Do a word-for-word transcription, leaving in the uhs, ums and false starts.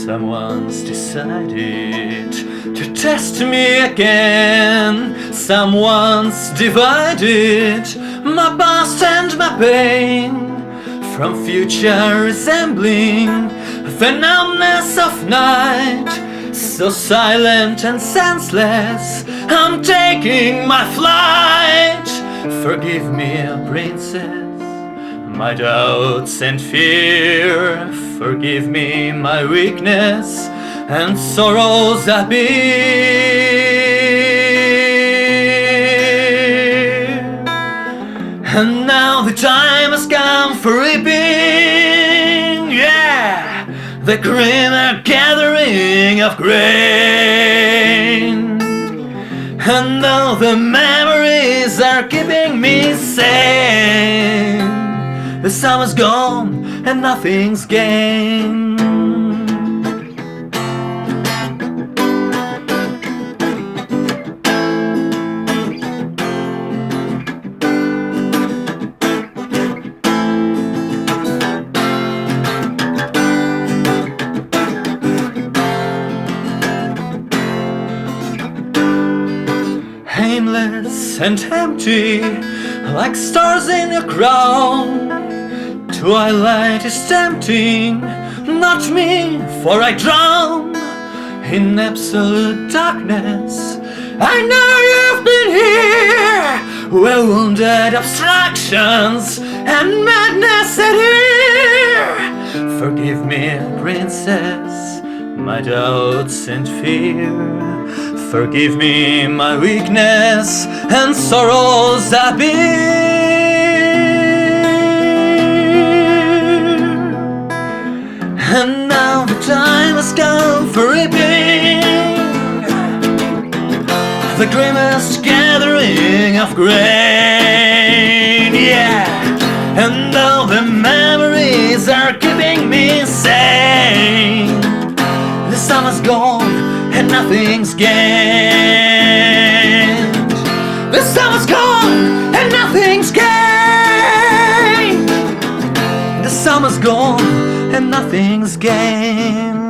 Someone's decided to test me again. Someone's divided my past and my pain from future resembling the numbness of night. So silent and senseless, I'm taking my flight. Forgive me, princess, my doubts and fear. Forgive me my weakness and sorrows I bear. And now the time has come for reaping, yeah, the grimmer gathering of grain. And though the memories are keeping me sane, the summer's gone and nothing's gained. Aimless and empty, like stars in a crown. Twilight is tempting, not me, for I drown in absolute darkness. I know you've been here, where wounded abstractions and madness are here. Forgive me, princess, my doubts and fear. Forgive me my weakness and sorrows I bear. And now the time has come for reaping the grimmest gathering of grain, yeah. And though the memories are keeping me sane, the summer's gone and nothing's gained. The summer's gone and nothing's gained. The summer's gone and nothing's gained.